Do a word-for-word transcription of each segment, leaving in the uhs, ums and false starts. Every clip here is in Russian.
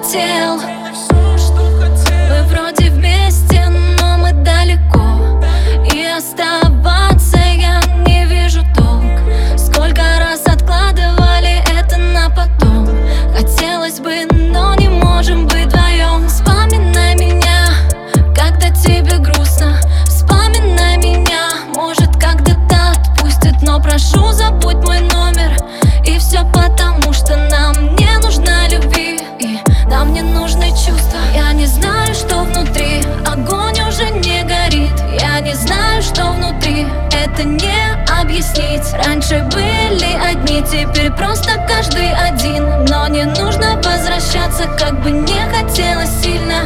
хотел. Мы вроде вместе, но мы далеко, и оставаться я не вижу толк. Сколько раз откладывали это на потом. Хотелось бы, но не можем быть вдвоем. Вспоминай меня, когда тебе грустно. Вспоминай меня, может когда-то отпустит. Но прошу, забудь мой номер. И все потому, что нам не нужна любви, и нам не нужны чувства. Я не знаю, что внутри, огонь уже не горит. Я не знаю, что внутри, это не объяснить. Раньше были одни, теперь просто каждый один. Но не нужно возвращаться, как бы не хотелось сильно.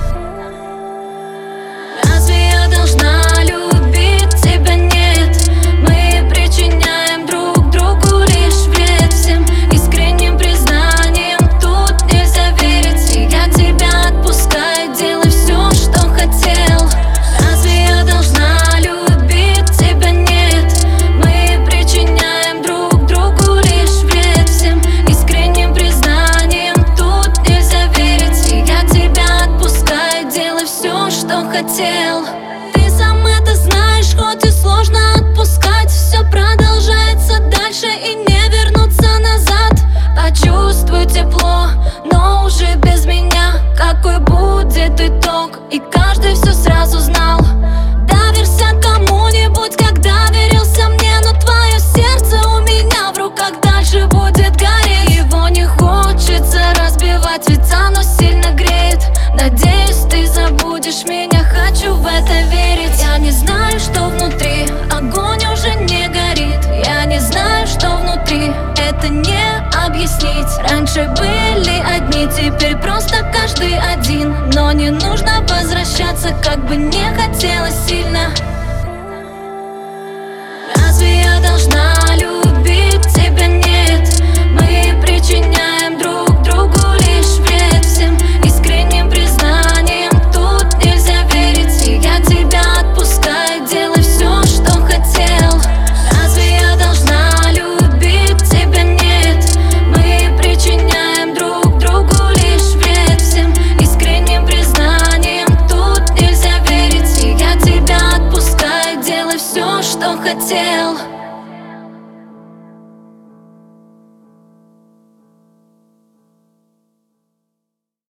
Разве я должна любить тебя? Нет. Мы причиняем друг другу лишь вред. Всем искренним признанием тут нельзя верить. И я тебя отпускаю, делай все, что хотел. Разве я должна любить тебя? Нет. Мы причиняем друг другу лишь вред. Всем искренним признанием тут нельзя верить. И я тебя отпускаю, делай все, что хотел. Ты сам это знаешь, хоть и сложно отпускать. Все продолжается дальше и не вернуться назад. Почувствуй тепло, но уже без меня. Какой будет итог, и каждый все сразу знал. Доверься кому-нибудь, когда верился мне. Но твое сердце у меня в руках дальше будет гореть. Его не хочется разбивать, ведь оно сильно греет. Надеюсь, ты забудешь меня, хочу в это верить. Я не знаю, что внутри, огонь уже не горит. Я не знаю, что внутри, это не объяснить. Раньше были одни, теперь просто каждый один. Но не нужно возвращаться, как бы не хотелось сильно. Разве я должна любить тебя? Нет. Мы причиняем друг другу лишь вред. Всем искренним признанием тут нельзя верить. И я тебя отпускаю, делай все, что хотел. Разве я должна любить тебя? Нет. Мы причиняем друг другу лишь вред. Всем искренним признанием тут нельзя верить. И я тебя отпускаю, делай все, что хотел.